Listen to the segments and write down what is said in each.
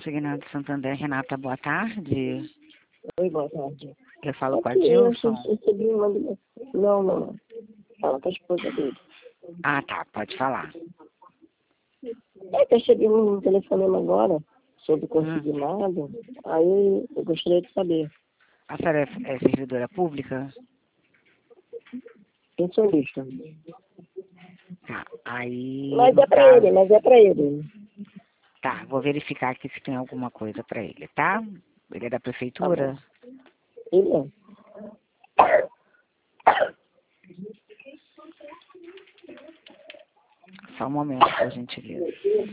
Consignado Santander, Renata, boa tarde. Oi, boa tarde. Eu falo com a Aqui, Dilson. eu recebi uma ligação. Não. Fala com a esposa dele. Ah, tá, pode falar. É que eu recebi um telefonema agora sobre consignado. Aí eu gostaria de saber. A senhora é servidora pública? Pensionista. Tá, aí... Mas no é pra caso- ele. Tá, vou verificar aqui se tem alguma coisa pra ele, tá? Ele é da Tá prefeitura? bom. Ele é. Só um momento, por gentileza.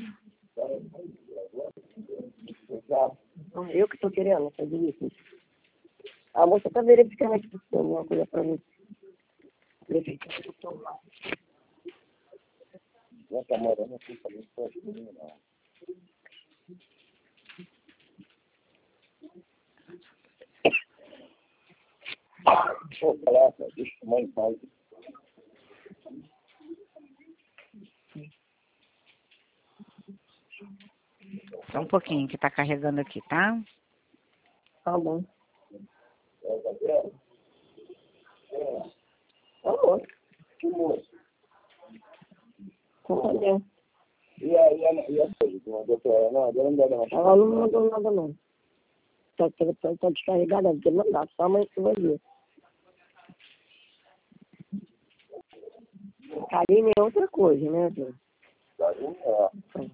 Eu que tô querendo fazer isso. A moça tá verificando aqui se tem alguma coisa pra mim. Prefeitura. Já tá morando aqui também, não. Pô, caraca, deixa eu tomar em paz. Só um pouquinho que tá carregando aqui, tá? Tá bom. Tá bom. Que moço. Olha. E a coisa, tu mandou pra ela? Não, agora não dá não. Ela não mandou nada não. Tá descarregada, porque não dá, só amanhã que vai ver. Carinho é outra coisa, né, Deus? Carinho é.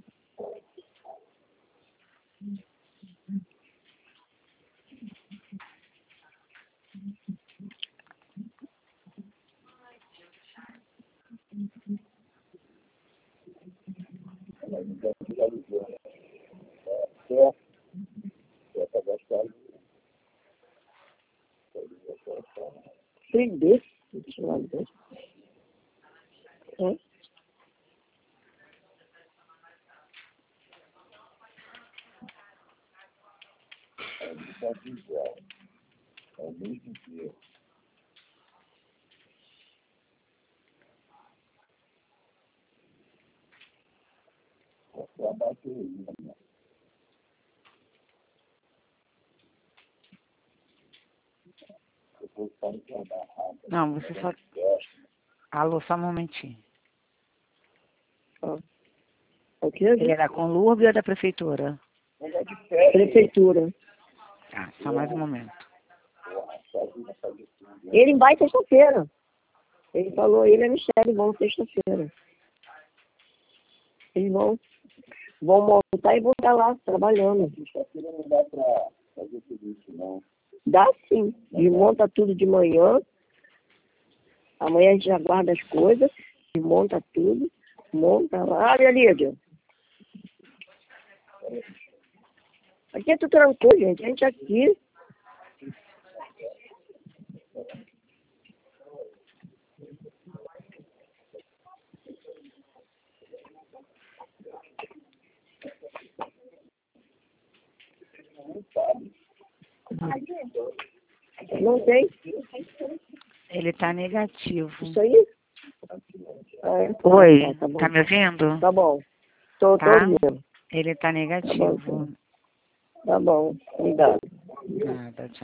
Prender? Deixa eu ver. É? É o mesmo dia. Não, você só... Alô, só um momentinho. O quê? Ele é da Conlurb ou é da prefeitura? Prefeitura. Tá, só mais um momento. Ele vai sexta-feira. Ele falou, ele é Michele, vão sexta-feira. Eles vão montar e vão estar lá trabalhando. Sexta-feira não dá pra fazer tudo isso, não. Dá sim. Desmonta tudo de manhã. Amanhã a gente já guarda as coisas, desmonta tudo, monta lá. Ah, minha Lídia. Aqui é tudo tranquilo, gente. A gente aqui. Não tem. Ele tá negativo. Isso aí? Oi, Tá bom. tá me ouvindo? Tá bom. Tô Tá? ouvindo. Ele tá negativo. Tá bom. Obrigado. Nada, tchau.